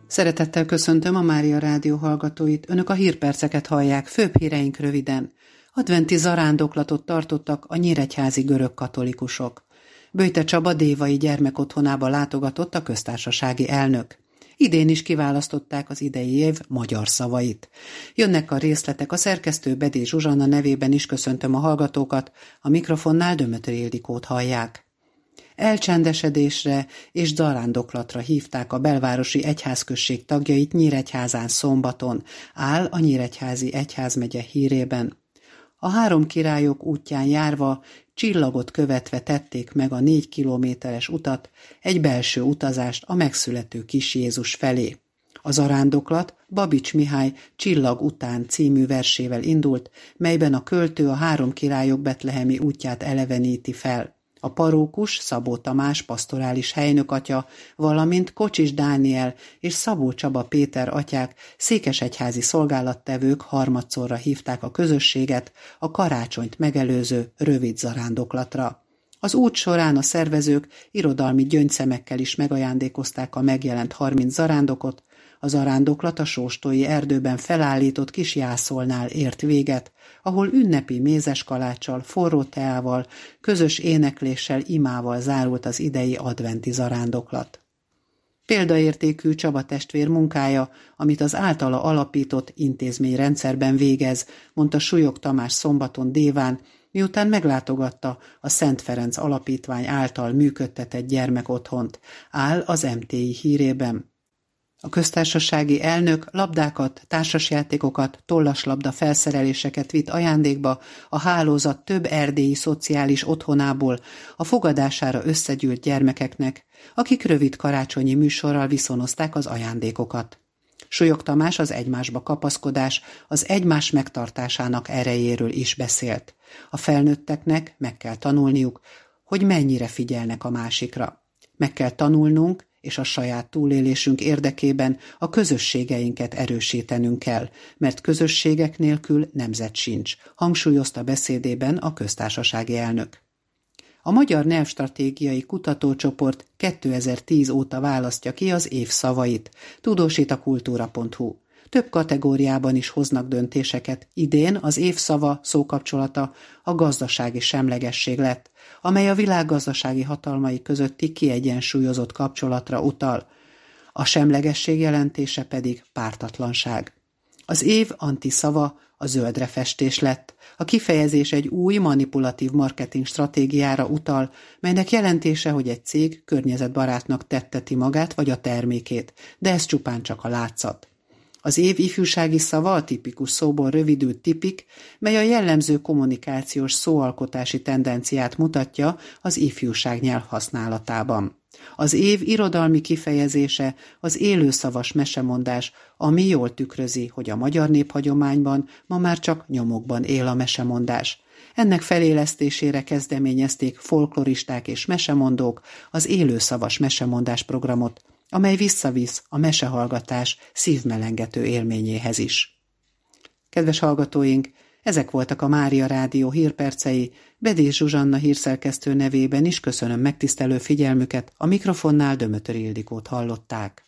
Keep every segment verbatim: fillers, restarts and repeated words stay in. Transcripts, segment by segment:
Szeretettel köszöntöm a Mária Rádió hallgatóit. Önök a hírperceket hallják, főbb híreink röviden. Adventi zarándoklatot tartottak a nyíregyházi görög katolikusok. Böjte Csaba dévai gyermekotthonába látogatott a köztársasági elnök. Idén is kiválasztották az idei év magyar szavait. Jönnek a részletek, a szerkesztő Bedély Zsuzsanna nevében is köszöntöm a hallgatókat, a mikrofonnál Dömötöri Ildikót hallják. Elcsendesedésre és zarándoklatra hívták a belvárosi egyházközség tagjait Nyíregyházán szombaton, áll a Nyíregyházi egyházmegye hírében. A három királyok útján járva, csillagot követve tették meg a négy kilométeres utat, egy belső utazást a megszülető kis Jézus felé. A zarándoklat Babics Mihály Csillag után című versével indult, melyben a költő a három királyok betlehemi útját eleveníti fel. A parókus Szabó Tamás pasztorális helynökatya, valamint Kocsis Dániel és Szabó Csaba Péter atyák székesegyházi szolgálattevők harmadszorra hívták a közösséget a karácsonyt megelőző rövid zarándoklatra. Az út során a szervezők irodalmi gyöngyszemekkel is megajándékozták a megjelent harminc zarándokot. A zarándoklat a sóstói erdőben felállított kis jászolnál ért véget, ahol ünnepi mézeskaláccsal, forró teával, közös énekléssel, imával zárult az idei adventi zarándoklat. Példaértékű Csaba testvér munkája, amit az általa alapított intézményrendszerben végez, mondta Súlyog Tamás szombaton déván, miután meglátogatta a Szent Ferenc Alapítvány által működtetett gyermekotthont, áll az em té i hírében. A köztársasági elnök labdákat, társasjátékokat, tollaslabda felszereléseket vitt ajándékba a hálózat több erdélyi szociális otthonából a fogadására összegyűlt gyermekeknek, akik rövid karácsonyi műsorral viszonozták az ajándékokat. Súlyog Tamás az egymásba kapaszkodás, az egymás megtartásának erejéről is beszélt. A felnőtteknek meg kell tanulniuk, hogy mennyire figyelnek a másikra. Meg kell tanulnunk, és a saját túlélésünk érdekében a közösségeinket erősítenünk kell, mert közösségek nélkül nemzet sincs, hangsúlyozta beszédében a köztársasági elnök. A Magyar Nyelvstratégiai Kutatócsoport kétezer-tíz óta választja ki az év szavait, tudósít a kultúra pont hu. Több kategóriában is hoznak döntéseket. Idén az év szava szókapcsolata a gazdasági semlegesség lett, amely a világgazdasági hatalmai közötti kiegyensúlyozott kapcsolatra utal. A semlegesség jelentése pedig pártatlanság. Az év antiszava a zöldre festés lett. A kifejezés egy új manipulatív marketing stratégiára utal, melynek jelentése, hogy egy cég környezetbarátnak tetteti magát vagy a termékét, de ez csupán csak a látszat. Az év ifjúsági szava a tipikus szóból rövidült tipik, mely a jellemző kommunikációs szóalkotási tendenciát mutatja az ifjúság nyelvhasználatában. Az év irodalmi kifejezése az élőszavas mesemondás, ami jól tükrözi, hogy a magyar néphagyományban ma már csak nyomokban él a mesemondás. Ennek felélesztésére kezdeményezték folkloristák és mesemondók az élőszavas mesemondás programot, amely visszavisz a mesehallgatás szívmelengető élményéhez is. Kedves hallgatóink, ezek voltak a Mária Rádió hírpercei, Bedély Zsuzsanna hírszerkesztő nevében is köszönöm megtisztelő figyelmüket, a mikrofonnál Dömötöri Ildikót hallották.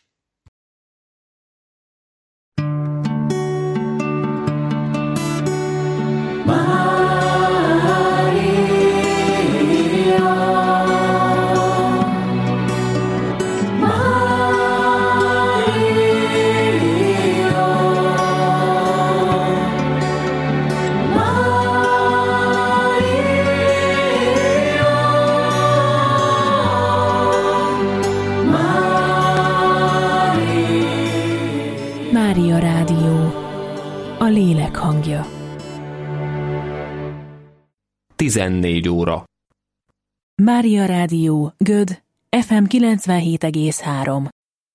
Mária Rádió, a lélek hangja. tizennégy óra. Mária Rádió, Göd, ef em kilencvenhét egész három.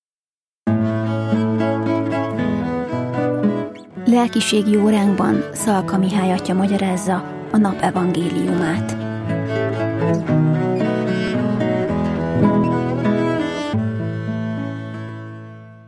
Lelkiségi óránkban Szalka Mihály atya magyarázza a nap evangéliumát.